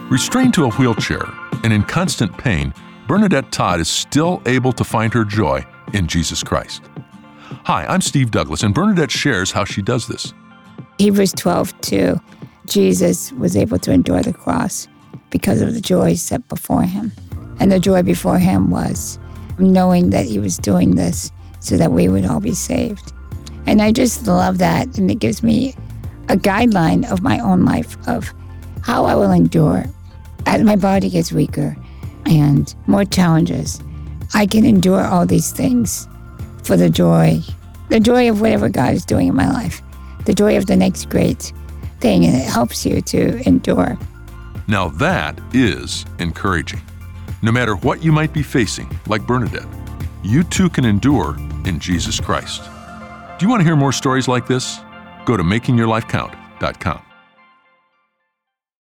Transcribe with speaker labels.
Speaker 1: Restrained to a wheelchair and in constant pain, Bernadette Todd is still able to find her joy in Jesus Christ. Hi, I'm Steve Douglas, and Bernadette shares how she does this.
Speaker 2: Hebrews 12:2, Jesus was able to endure the cross because of the joy set before him. And the joy before him was knowing that he was doing this so that we would all be saved. And I just love that, and it gives me a guideline of my own life of how I will endure as my body gets weaker and more challenges. I can endure all these things for the joy of whatever God is doing in my life, the joy of the next great thing, and it helps you to endure.
Speaker 1: Now that is encouraging. No matter what you might be facing, like Bernadette, you too can endure in Jesus Christ. Do you want to hear more stories like this? Go to makingyourlifecount.com.